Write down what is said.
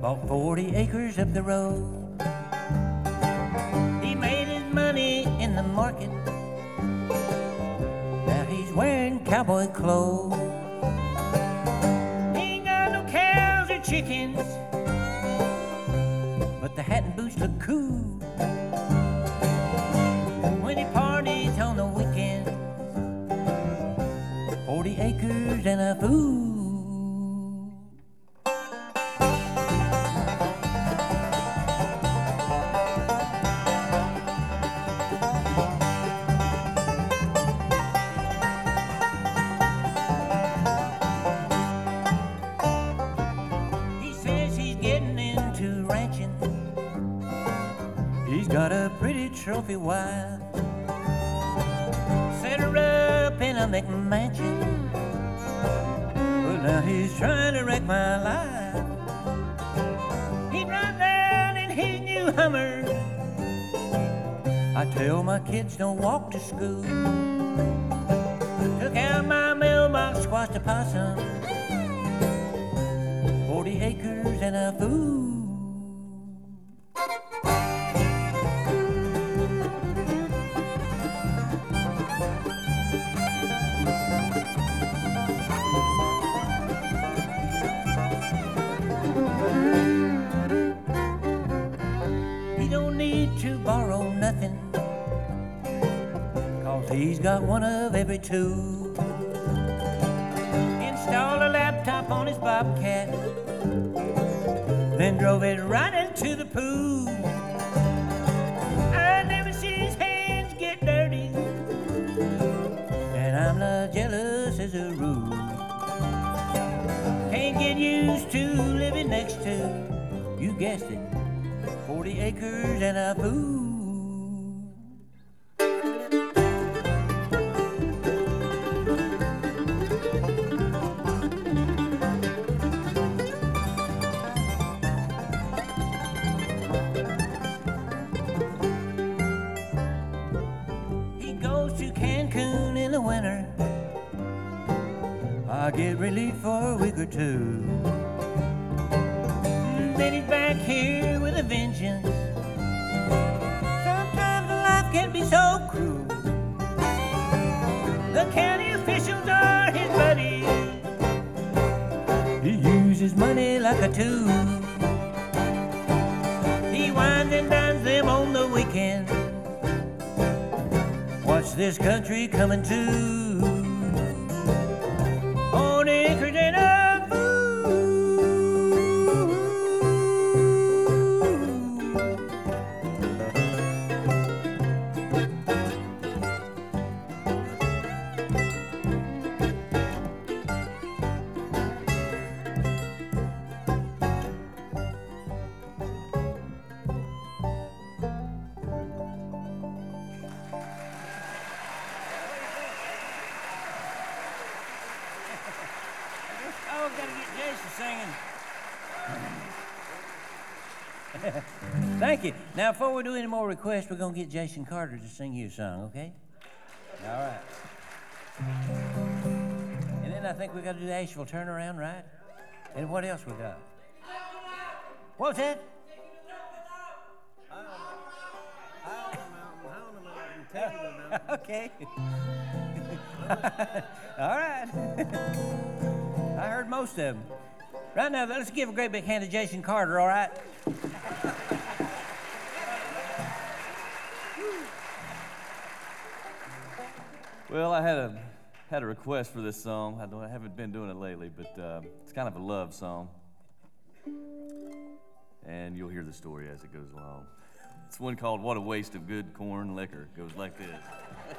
bought 40 acres up the road. He made his money in the market. Now he's wearing cowboy clothes. He ain't got no cows or chickens, but the hat and boots look cool. When he parties on the weekends, 40 acres and a fool. He says he's getting into ranching. He's got a pretty trophy wife. Set her up in a McMansion. But now he's trying to wreck my life. He'd ride down in his new Hummer. I tell my kids don't walk to school. Took out my mailbox, squashed a possum. 40 acres and a fool. To borrow nothing, 'cause he's got one of every two. Installed a laptop on his Bobcat, then drove it right into the pool. I never see his hands get dirty, and I'm not jealous as a rule. Can't get used to living next to, you guessed it, 40 acres and a fool. He goes to Cancun in the winter. I get relief for a week or two. Then he's back here with a vengeance. Sometimes life can be so cruel. The county officials are his buddies. He uses money like a tool. He wines and dines them on the weekend. Watch this country coming to. 40 acres and a Thank you. Now, before we do any more requests, we're going to get Jason Carter to sing you a song, okay? All right. And then I think we got to do the Asheville turnaround, right? And what else we got? What's that? Okay. All right. I heard most of them. Right now, let's give a great big hand to Jason Carter, all right? Well, I had a request for this song. I haven't been doing it lately, but it's kind of a love song. And you'll hear the story as it goes along. It's one called What a Waste of Good Corn Liquor. It goes like this.